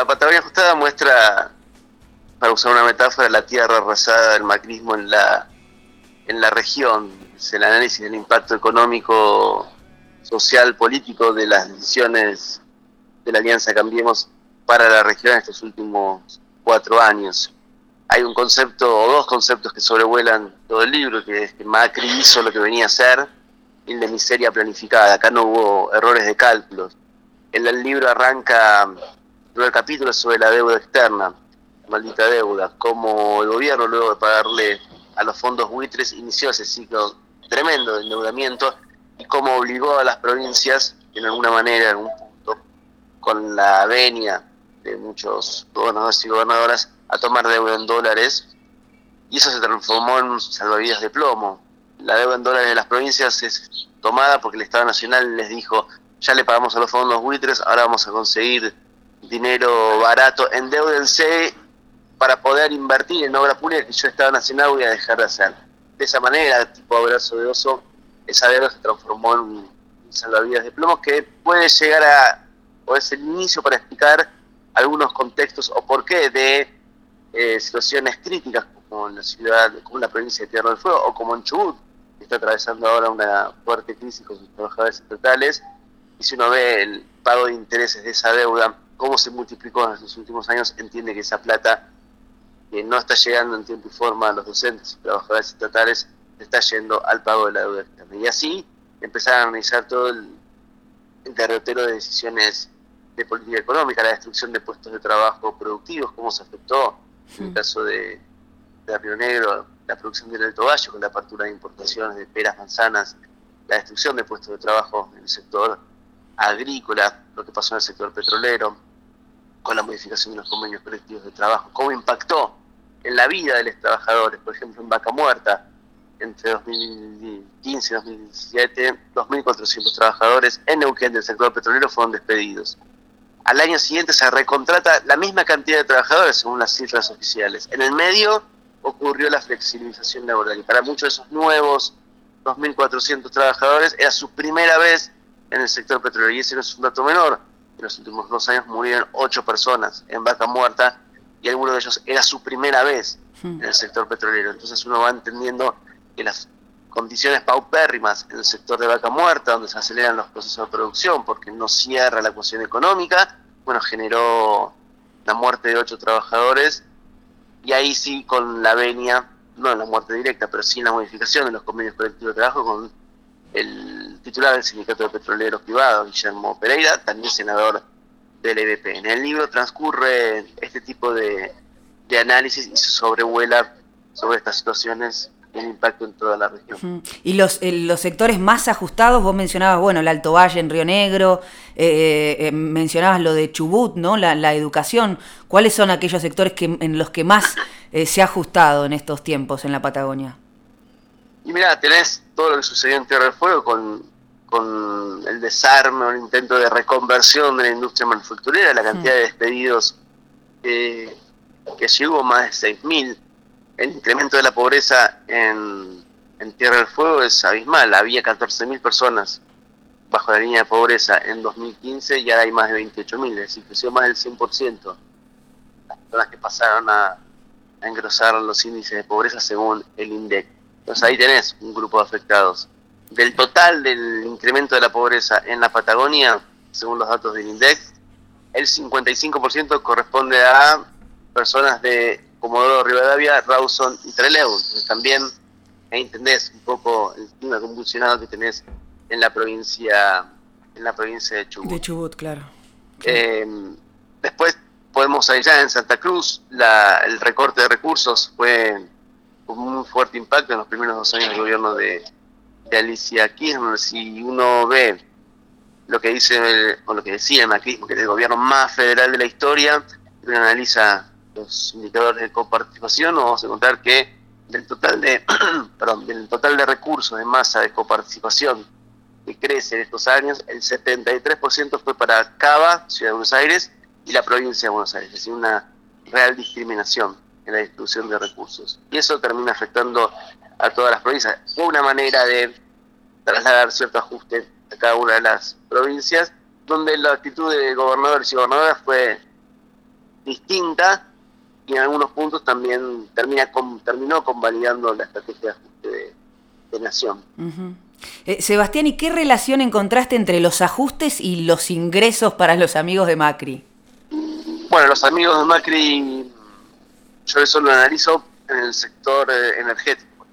la Patagonia Ajustada muestra, para usar una metáfora, la tierra arrasada del macrismo en la región. Es el análisis del impacto económico, social, político de las decisiones de la Alianza Cambiemos para la región en estos últimos 4 años. Hay un concepto o dos conceptos que sobrevuelan todo el libro, que es que Macri hizo lo que venía a hacer, y el de miseria planificada. Acá no hubo errores de cálculos. El libro arranca, el primer capítulo sobre la deuda externa, maldita deuda, cómo el gobierno, luego de pagarle a los fondos buitres, inició ese ciclo tremendo de endeudamiento y cómo obligó a las provincias, en alguna manera, en algún punto, con la venia de muchos gobernadores y gobernadoras, a tomar deuda en dólares, y eso se transformó en salvavidas de plomo. La deuda en dólares de las provincias es tomada porque el Estado Nacional les dijo: ya le pagamos a los fondos buitres, ahora vamos a conseguir dinero barato, endéudense para poder invertir en obra pública que yo, Estado Nacional, voy a dejar de hacer. De esa manera, tipo abrazo de oso, esa deuda se transformó en un salvavidas de plomo que puede llegar a, o es el inicio para explicar algunos contextos o por qué de situaciones críticas como en la ciudad, como en la provincia de Tierra del Fuego o como en Chubut, que está atravesando ahora una fuerte crisis con sus trabajadores estatales. Y si uno ve el pago de intereses de esa deuda, cómo se multiplicó en los últimos años, entiende que esa plata que no está llegando en tiempo y forma a los docentes y trabajadores estatales, está yendo al pago de la deuda externa. Y así empezar a analizar todo el derrotero de decisiones de política económica, la destrucción de puestos de trabajo productivos, cómo se afectó en el caso de Río Negro, la producción del Alto Valle, con la apertura de importaciones de peras, manzanas, la destrucción de puestos de trabajo en el sector agrícola, lo que pasó en el sector petrolero, con la modificación de los convenios colectivos de trabajo, cómo impactó en la vida de los trabajadores. Por ejemplo, en Vaca Muerta, entre 2015 y 2017, 2.400 trabajadores en Neuquén del sector petrolero fueron despedidos. Al año siguiente se recontrata la misma cantidad de trabajadores según las cifras oficiales. En el medio ocurrió la flexibilización laboral y para muchos de esos nuevos 2.400 trabajadores era su primera vez en el sector petrolero, y ese no es un dato menor. En los últimos 2 años murieron 8 personas en Vaca Muerta y algunos de ellos era su primera vez en el sector petrolero. Entonces uno va entendiendo que las condiciones paupérrimas en el sector de Vaca Muerta, donde se aceleran los procesos de producción porque no cierra la ecuación económica, bueno, generó la muerte de 8 trabajadores, y ahí sí, con la venia, no en la muerte directa, pero sí en la modificación de los convenios colectivos de trabajo, con el titular del Sindicato de Petroleros Privados, Guillermo Pereira, también senador del EVP. En el libro transcurre este tipo de análisis y se sobrevuela sobre estas situaciones y el impacto en toda la región. Y los sectores más ajustados, vos mencionabas, bueno, el Alto Valle en Río Negro, mencionabas lo de Chubut, ¿no? La educación. ¿Cuáles son aquellos sectores en los que más se ha ajustado en estos tiempos en la Patagonia? Y mirá, tenés todo lo que sucedió en Tierra del Fuego con el desarme o el intento de reconversión de la industria manufacturera, la cantidad de despedidos que llegó, más de 6.000. El incremento de la pobreza en Tierra del Fuego es abismal. Había 14.000 personas bajo la línea de pobreza en 2015 y ahora hay más de 28.000, es decir, creció más del 100% las personas que pasaron a engrosar los índices de pobreza según el INDEC. Entonces ahí tenés un grupo de afectados. Del total del incremento de la pobreza en la Patagonia, según los datos del INDEC, el 55% corresponde a personas de Comodoro Rivadavia, Rawson y Trelew. Entonces también ahí entendés un poco el clima convulsionado que tenés en la provincia de Chubut. De Chubut, claro. Después podemos ir ya en Santa Cruz, el recorte de recursos fue con un fuerte impacto en los primeros 2 años del gobierno de Alicia Kirchner. Si uno ve lo que dice o lo que decía el macrismo, que es el gobierno más federal de la historia, y uno analiza los indicadores de coparticipación, vamos a encontrar que del total de recursos de masa de coparticipación que crece en estos años, el 73% fue para Cava, Ciudad de Buenos Aires, y la provincia de Buenos Aires, es decir, una real discriminación en la distribución de recursos. Y eso termina afectando a todas las provincias. Fue una manera de trasladar cierto ajuste a cada una de las provincias, donde la actitud de gobernadores y gobernadoras fue distinta, y en algunos puntos también terminó convalidando la estrategia de ajuste de Nación. Uh-huh. Sebastián, ¿y qué relación encontraste entre los ajustes y los ingresos para los amigos de Macri? Bueno, los amigos de Macri, yo eso lo analizo en el sector energético, por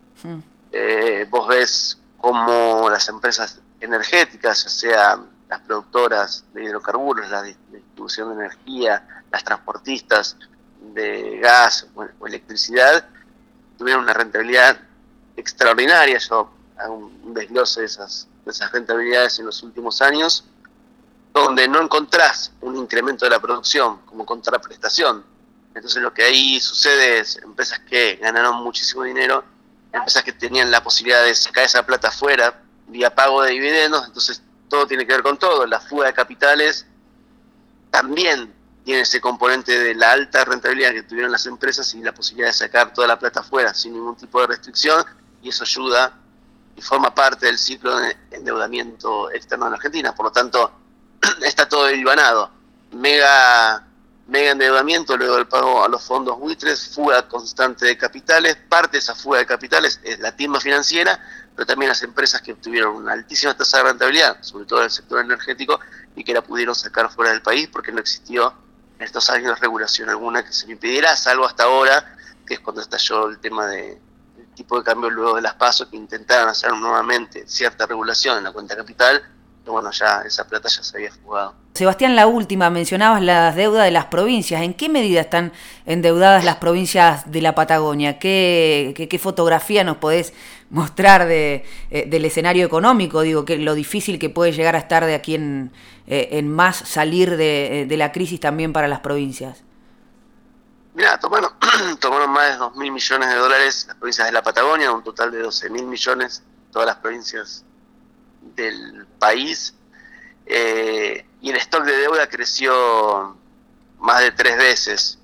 ejemplo. Vos ves cómo las empresas energéticas, ya sea las productoras de hidrocarburos, la distribución de energía, las transportistas de gas o electricidad, tuvieron una rentabilidad extraordinaria. Yo hago un desglose de esas rentabilidades en los últimos años, donde no encontrás un incremento de la producción como contraprestación. Entonces lo que ahí sucede es empresas que ganaron muchísimo dinero, empresas que tenían la posibilidad de sacar esa plata afuera vía pago de dividendos. Entonces todo tiene que ver con todo. La fuga de capitales también tiene ese componente de la alta rentabilidad que tuvieron las empresas y la posibilidad de sacar toda la plata afuera sin ningún tipo de restricción, y eso ayuda y forma parte del ciclo de endeudamiento externo en la Argentina. Por lo tanto, está todo hilvanado. Mega endeudamiento luego del pago a los fondos buitres, fuga constante de capitales. Parte de esa fuga de capitales es la timba financiera, pero también las empresas que obtuvieron una altísima tasa de rentabilidad, sobre todo en el sector energético, y que la pudieron sacar fuera del país porque no existió en estos años regulación alguna que se le impidiera, salvo hasta ahora, que es cuando estalló el tema del tipo de cambio luego de las PASO, que intentaron hacer nuevamente cierta regulación en la cuenta capital, pero bueno, ya esa plata ya se había fugado. Sebastián, la última, mencionabas las deudas de las provincias. ¿En qué medida están endeudadas las provincias de la Patagonia? ¿Qué fotografía nos podés mostrar del escenario económico? Digo, que lo difícil que puede llegar a estar de aquí en más salir de la crisis también para las provincias. Mirá, tomaron más de 2.000 millones de dólares las provincias de la Patagonia, un total de 12.000 millones todas las provincias del país. Y el stock de deuda creció más de 3 veces.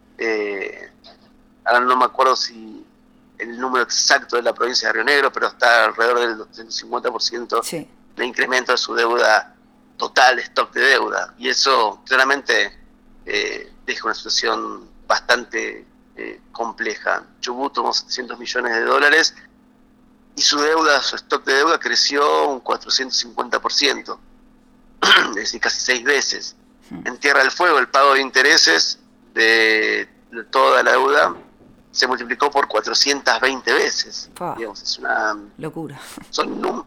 Ahora no me acuerdo si el número exacto de la provincia de Río Negro, pero está alrededor del 50% sí, de incremento de su deuda total, de stock de deuda. Y eso claramente deja una situación bastante compleja. Chubut tomó 700 millones de dólares y su stock de deuda creció un 450%. Es decir, casi 6 veces. En Tierra del Fuego, el pago de intereses de toda la deuda se multiplicó por 420 veces. Digamos, es una locura. Son números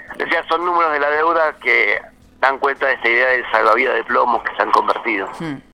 de la deuda que dan cuenta de esta idea del salvavidas de plomos que se han convertido.